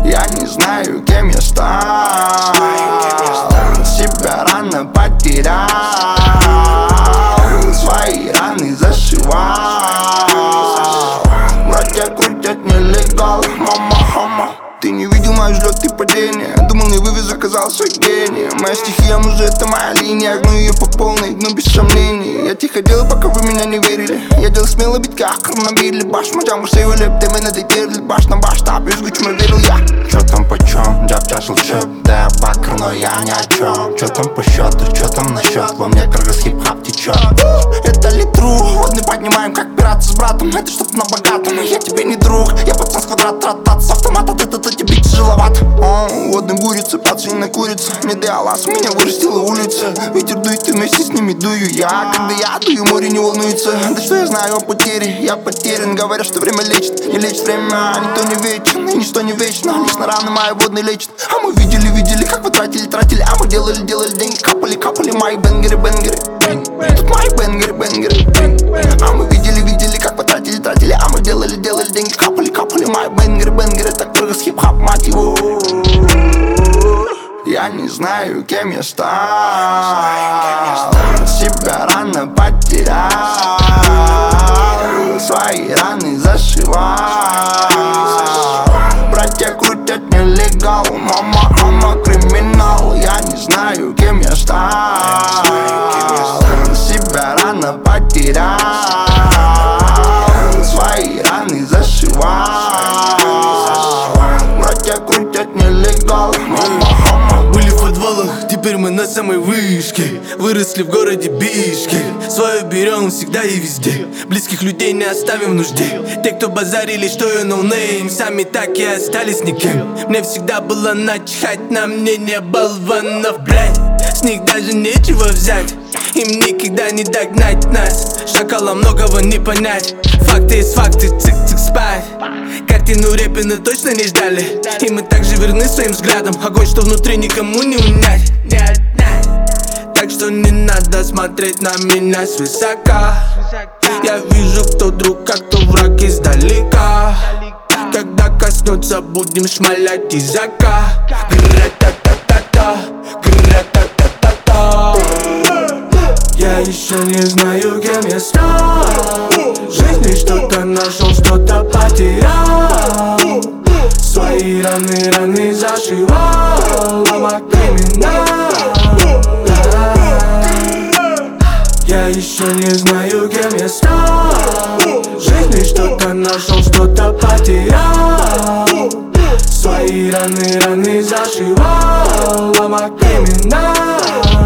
Я не знаю, кем я стал. Себя рано потерял, свои раны зашивал. Братья крутят нелегал, мама. Ты не видел мое взлет и падение. Думал, не вывез, оказался гением. Моя стихия, мужа, это моя линия. Гну ее по полной, гну без сомнений. Я тихо делал, пока вы меня не верили. Я делал смело бить, как хронобили. Баш, мадям, сейвили, ты меня детерли. Баш на баш, так, без гучма верил я. Чё там почем? Джаб чашл чеп, да я бакр, но я ни о чем. Чё там по счету, чё там насчет? Во мне крыс хип-хап течет. Это ли true? Водный поднимаем, как пираты с братом. Это что-то на богатом, я тебе не друг. Я пацан с квадрат, трат с автомата. Ты тебе тяжеловато. Водный бурится, пацан не курица. Не Даллас, меня вырастила улица. Ветер дует, и вместе с ними дую я. Когда я дую, море не волнуется. Да что я знаю о потере? Я потерян. Говорят, что время лечит. Не лечит время, никто не вечен. И ничто не вечно, лишь на раны мои водные лечит. А мы видели, как вы тратили. А мы делали деньги, капали, мои бенгеры. Тут мои бенгеры. А мы видели, как вы тратили. А мы делали деньги, капали, мои бенгеры. Так прыгас хип-хап, мать его. Я не знаю, кем я стал. Себя рано потерял, свои раны зашивал. Братья крутят нелегал, мама криминал. Я не знаю, кем я стал. Себя рано потерял, свои раны зашивал. Братья крутят нелегал, мама. Были в подвалах, теперь мы на самой вышке. Выросли в городе Бишкек. Свое берем всегда и везде. Близких людей не оставим в нужде. Те, кто базарили, что я ноунейм, сами так и остались никем. Мне всегда было начихать на мнение болванов, блядь. С них даже нечего взять, им никогда не догнать нас. Шакала многого не понять. Факты есть факты, цик-цик спать. Картину Репина точно не ждали. И мы так же верны своим взглядам. Огонь, что внутри никому не унять. Так что не надо смотреть на меня свысока. Я вижу, кто друг, а кто враг издалека. Когда коснуться, будем шмалять изака. Гра-та-та-та-та, гра-та-та-та-та. Я еще не знаю, кем я стал. В жизни что-то нашел, что-то потерял. Свои раны зашивал, мама криминал. Я еще не знаю, кем я стал. В жизни что-то нашел, что-то потерял. Свои раны зашивал, мама криминал.